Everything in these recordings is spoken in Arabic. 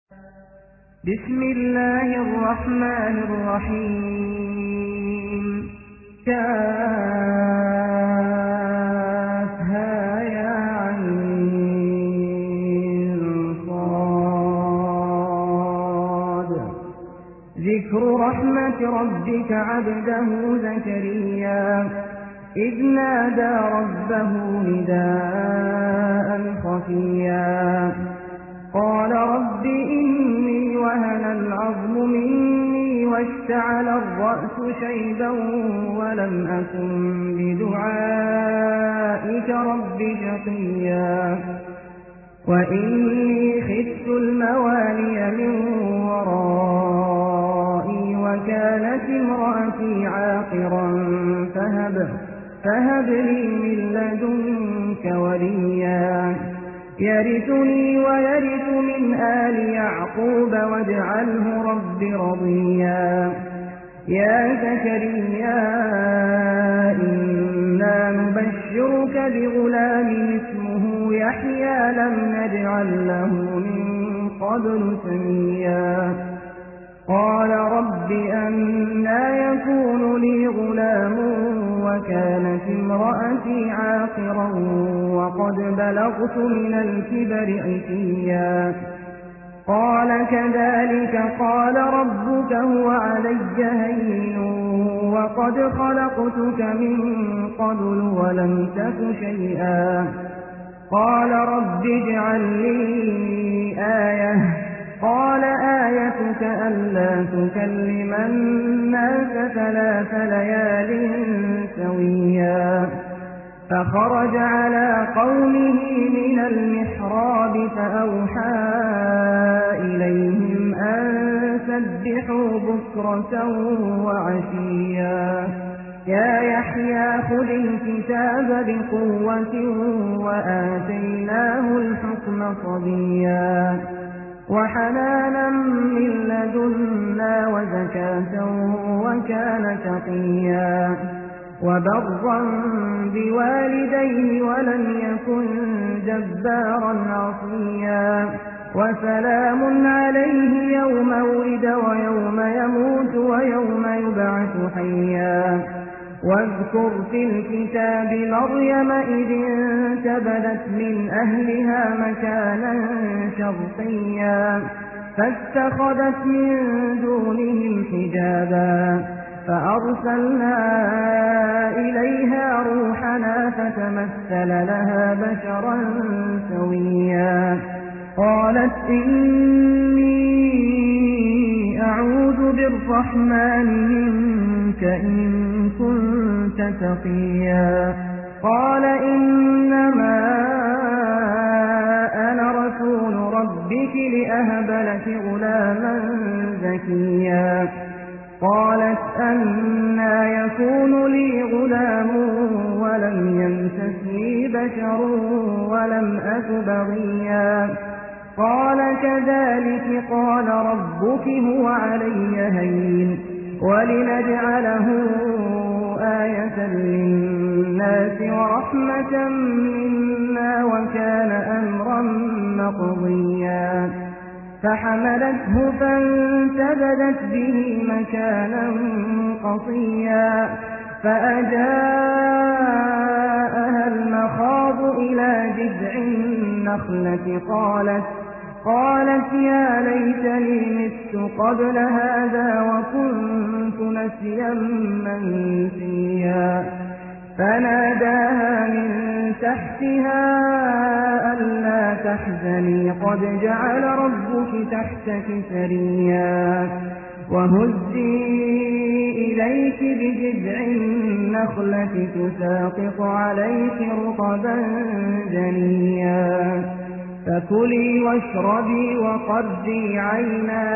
بسم الله الرحمن الرحيم. كافها يا عين صاد. ذكر رحمة ربك عبده زكريا إذ نادى ربه نداء خفيا قال رب إني وهن العظم مني واشتعل الرأس شيبا ولم أكن بدعائك رب شقيا وإني خفت الموالي من ورائي وكانت امرأتي عاقرا فهب لي من لدنك وليا يرثني ويرث من آل يعقوب واجعله رب رضيا. يا زكريا إنا نبشرك بغلام اسمه يحيى لم نجعل له من قبل سميا قال رب أنى يكون لي غلام وكانت امرأتي عاقرا وقد بلغت من الكبر عتيا قال كذلك قال ربك هو علي هين وقد خلقتك من قبل ولم تك شيئا قال رب اجعل لي آية قال آيتك ألا تكلم الناس 3 ليال سويا فخرج على قومه من المحراب فأوحى إليهم أن سبحوا بكرة وعشيا يا يحيى خذ الكتاب بقوة وآتيناه الحكم صبيا وحنانا من لدنا وزكاة وكان تقيا وبرا بوالديه ولم يكن جبارا عصيا وسلام عليه يوم ولد ويوم يموت ويوم يبعث حيا واذكر في الكتاب مريم إذ انتبذت من أهلها مكانا شرقيا فاتخذت من دونهم حجابا فأرسلنا إليها روحنا فتمثل لها بشرا سويا قالت إني أعوذ بالرحمن منك إن كنت تقيا قال إنما أنا رسول ربك لأهب لك غلاما زكيا قالت أنى يكون لي غلام ولم يمسسني بشر ولم أك بغيا قال كذلك قال ربك هو علي هين ولنجعله آية للناس ورحمة منا وكان أمرا مقضيا فحملته فانتبذت به مكانا قصيا فأجاءها المخاض إلى جذع النخلة قالت يا ليتني مت قبل هذا وكنت نسيا منسيا فناداها من تحتها ألا تحزني قد جعل ربك تحتك سريا وهزي إليك بجذع النخلة تساقط عليك رطبا جنيا فكلي واشربي وقري عينا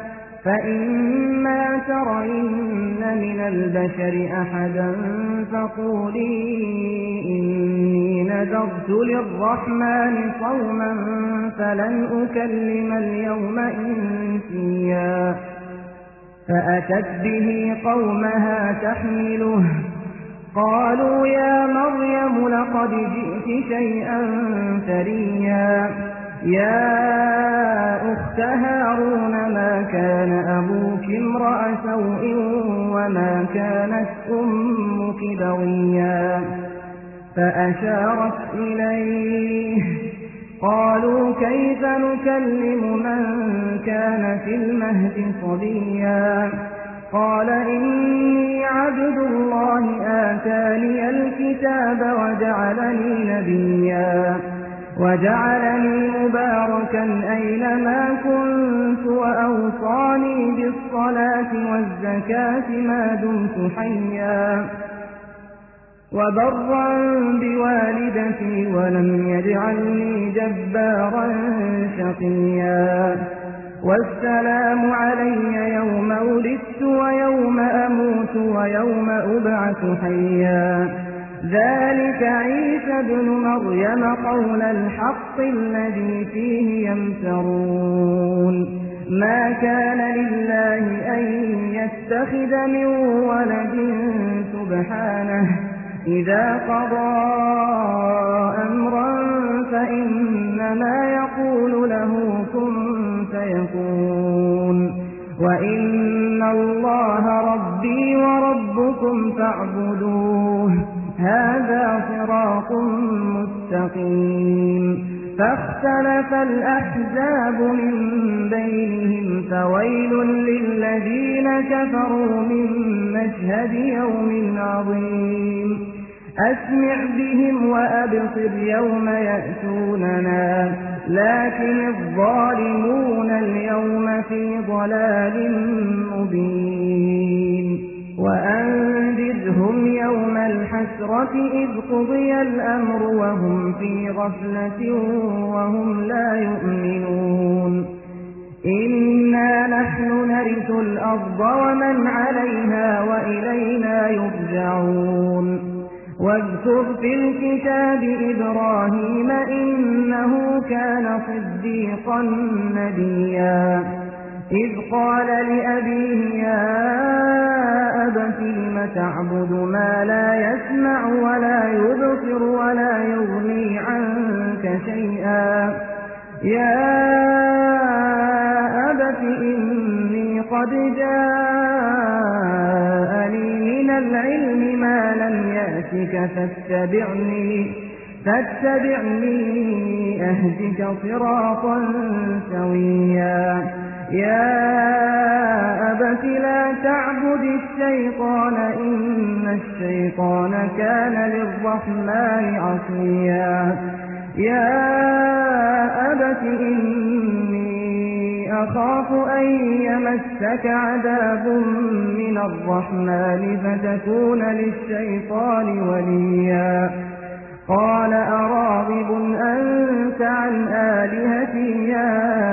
فإما ترين من البشر أحدا فقولي إني نذرت للرحمن صوما فلن أكلم اليوم إنسيا فأتت به قومها تحمله قالوا يا مريم لقد جئت شيئا فريا يا أخت هارون ما كان أبوك امرأ سوء وما كانت أمك بغيا فأشارت إليه قالوا كيف نكلم من كان في المهد صبيا قال إني عبد الله آتاني الكتاب وجعلني مباركا أينما كنت وأوصاني بالصلاة والزكاة ما دمت حيا وبرا بوالدتي ولم يجعلني جبارا شقيا والسلام علي يوم ولدت ويوم أموت ويوم أبعث حيا ذلك عيسى ابن مريم قول الحق الذي فيه يمترون ما كان لله أن يتخذ من ولد سبحانه إذا قضى أمرا فإنما يقول له كن فيكون وإن الله ربي وربكم فاعبدوه هذا صراط مستقيم فاختلف الأحزاب من بينهم فويل للذين كفروا من مشهد يوم عظيم أسمع بهم وأبصر يوم يأتوننا لكن الظالمون اليوم في ضلال مبين وأنذرهم يوم الحسرة إذ قضي الأمر وهم في غفلة وهم لا يؤمنون إنا نحن نرث الأرض ومن عليها وإلينا يرجعون واذكر في الكتاب إبراهيم إنه كان صديقا نبيا إذ قال لأبيه يا أبت لم تعبد ما لا يسمع ولا يبصر ولا يغني عنك شيئا يا أبت إني قد جاءني من العلم ما لم يأتك فاتبعني أهدك صراطا سويا يا أبت لا تعبد الشيطان إن الشيطان كان للرحمن عصيا يا أبت إني أخاف أن يمسك عذاب من الرحمن فتكون للشيطان وليا قال أراغب أنت عن آلهتي يا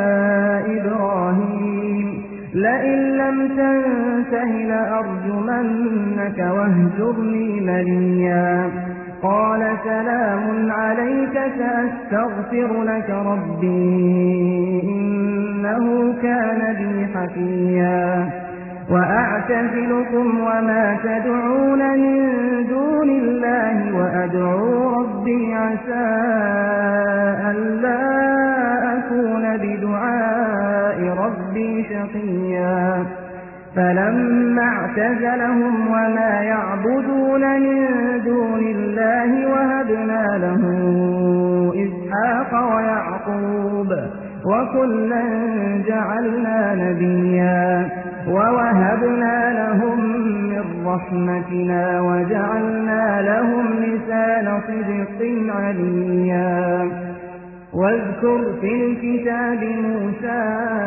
إبراهيم لئن لم تنته لأرجمنك واهجرني مليا قال سلام عليك سأستغفر لك ربي إنه كان بي حفيا وأعتزلكم وما تدعون من دون الله وأدعو ربي عسى ألا أكون بدعاء ربي شقيا فلما اعتزلهم وما يعبدون من دون الله وهبنا له إسحاق ويعقوب وكلا جعلنا نبيا ووهبنا لهم من رحمتنا وجعلنا لهم لسان صدق عليا واذكر في الكتاب موسى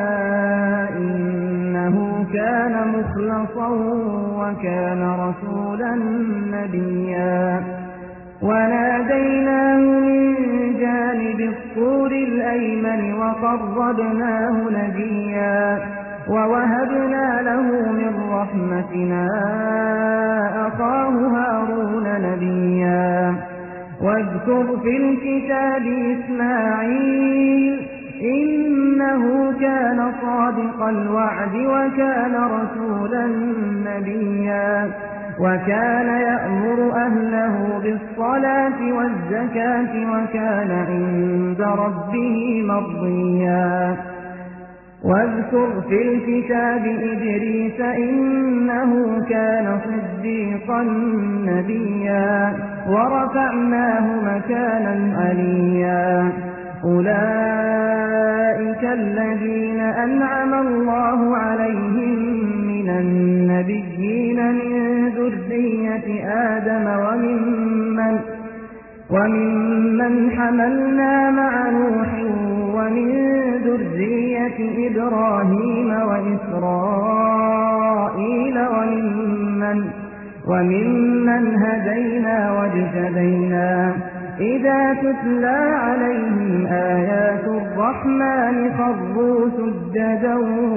إنه كان مخلصا وكان رسولا نبيا وناديناه من جانب الطور الأيمن وقربناه نجيا ووهبنا له من رحمتنا أخاه هارون نبيا واذكر في الكتاب إسماعيل إنه كان صادق الوعد وكان رسولا نبيا وكان يأمر أهله بالصلاة والزكاة وكان عند ربه مرضيا واذكر في الكتاب إدريس إنه كان صديقا نبيا ورفعناه مكانا عليا أولئك الذين أنعم الله عليهم من النبيين من ذرية آدم وممن حملنا مع نوح ومن ذرية إبراهيم وإسرائيل وممن هدينا واجتبينا إذا تتلى عليهم آيات الرحمن خروا سجدا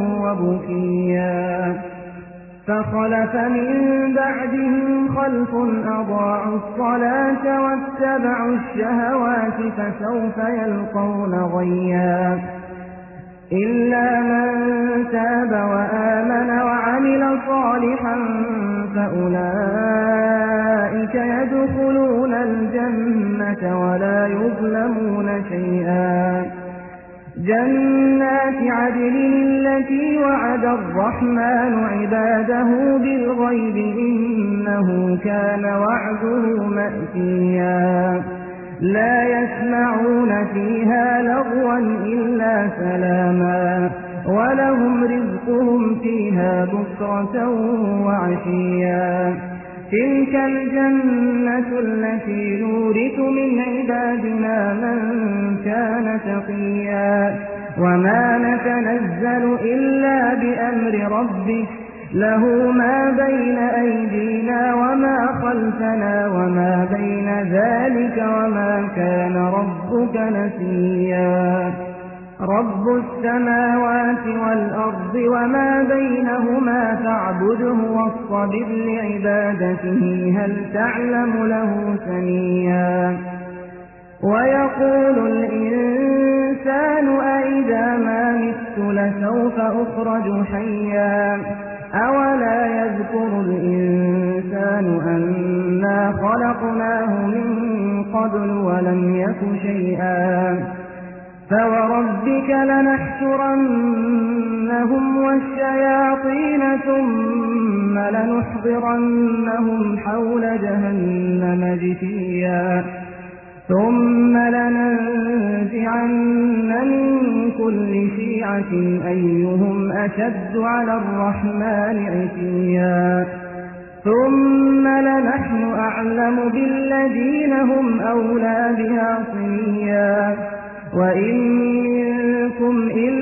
وبكيا فخلف من بعدهم خلف أضاعوا الصلاة واتبعوا الشهوات فسوف يلقون غيا إلا من تاب وآمن وعمل صالحا فأولئك يدخلون الجنة ولا يظلمون شيئا جنات عدن التي وعد الرحمن عباده بالغيب إنه كان وعده مأتيا لا يسمعون فيها لغوا إلا سلاما ولهم رزقهم فيها بكرة وعشيا تلك الجنة التي نورث من عبادنا من كان تقيا وما نتنزل إلا بأمر ربك له ما بين أيدينا وما خلفنا وما بين ذلك وما كان ربك نسيا رب السماوات والأرض وما بينهما فاعبده واصطبر لعبادته هل تعلم له سميا ويقول الإنسان أإذا ما مت لسوف أخرج حيا أولا يذكر الإنسان أنا خلقناه من قبل ولم يك شيئا فوربك لنحشرنهم والشياطين ثم لنحضرنهم حول جهنم جثيا ثم لننزعن من كل شيعة أيهم أشد على الرحمن عتيا ثم لنحن أعلم بالذين هم أولى بها صليا وإن منكم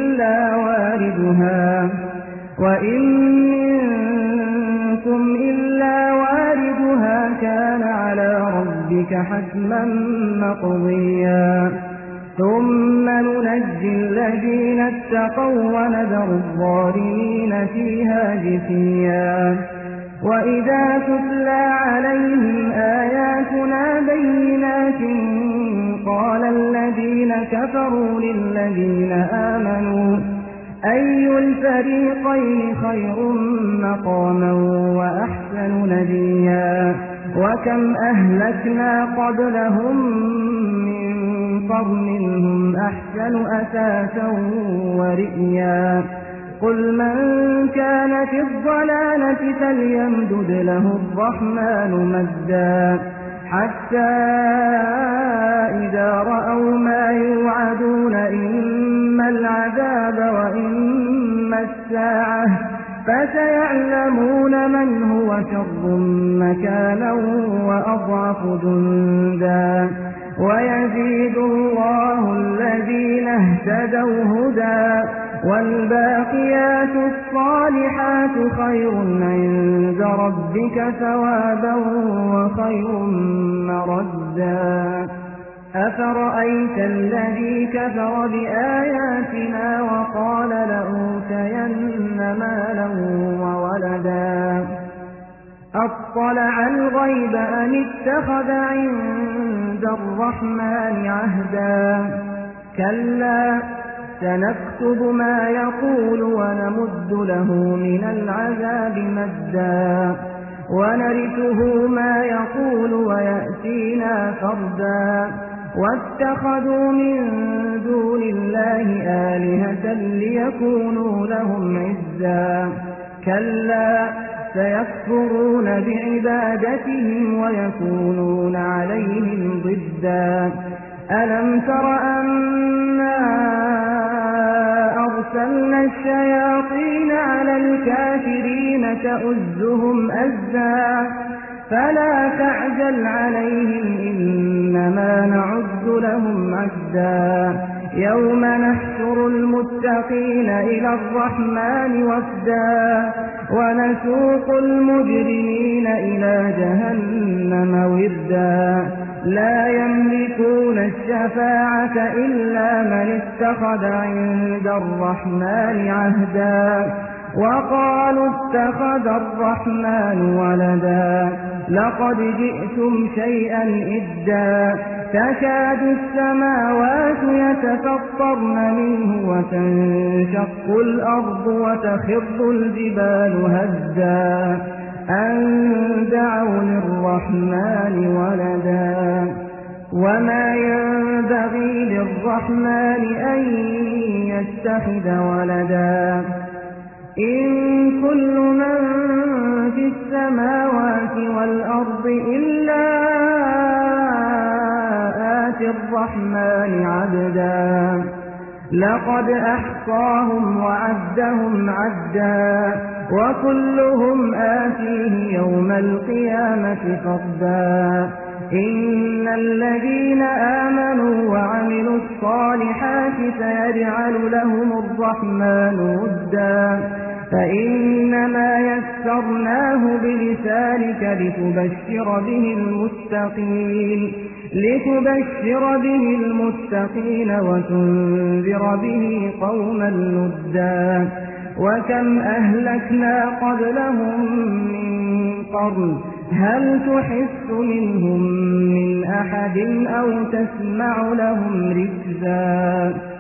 إلا واردها كان على ربك حتما مقضيا ثم ننجي الذين اتقوا ونذر الظالمين فيها جثيا وإذا تتلى عليهم آياتنا بينات قال الذين كفروا للذين آمنوا أي الفريقين خير مقاما وأحسن نديا وكم أهلكنا قبلهم من قرن هم أحسن أثاثا ورئيا قل من كان في الضلالة فليمدد له الرحمن مدا حتى إذا رأوا ما يوعدون إما العذاب وإما الساعة فسيعلمون من هو شر مكانا وأضعف جندا ويزيد الله الذين اهتدوا هدى والباقيات الصالحات خير عند ربك ثوابا وخير مردا أفرأيت الذي كفر بآياتنا وقال لأوتين مالا وولدا أطلع الغيب أم اتخذ عند الرحمن عهدا كلا سنكتب ما يقول ونمد له من العذاب مدا ونرثه ما يقول ويأتينا فردا واتخذوا من دون الله آلهة ليكونوا لهم عزا كلا سيكفرون بعبادتهم ويكونون عليهم ضدا ألم تر أنا أرسلنا الشياطين على الكافرين تؤزهم أزا فلا تعجل عليهم إنما نعد لهم عدا يوم نحشر المتقين إلى الرحمن وفدا ونسوق المجرمين إلى جهنم وردا لا يملكون الشفاعة إلا من اتخذ عند الرحمن عهدا وقالوا اتخذ الرحمن ولدا لقد جئتم شيئا إدا تكاد السماوات يتفطرن منه وتنشق الأرض وتخر الجبال هدا أن دعوا للرحمن ولدا وما ينبغي للرحمن أن يتخذ ولدا إن كل من في السماوات والأرض إلا آتي الرحمن عبدا لقد أحصاهم وعدهم عدا وكلهم آتيه يوم القيامة فردا إن الذين آمنوا وعملوا الصالحات سيجعل لهم الرحمن ودا فإنما يسرناه بلسانك لتبشر به المتقين وتنذر به قوما لدا وكم أهلكنا قبلهم من قرن هل تحس منهم من أحد أو تسمع لهم ركزا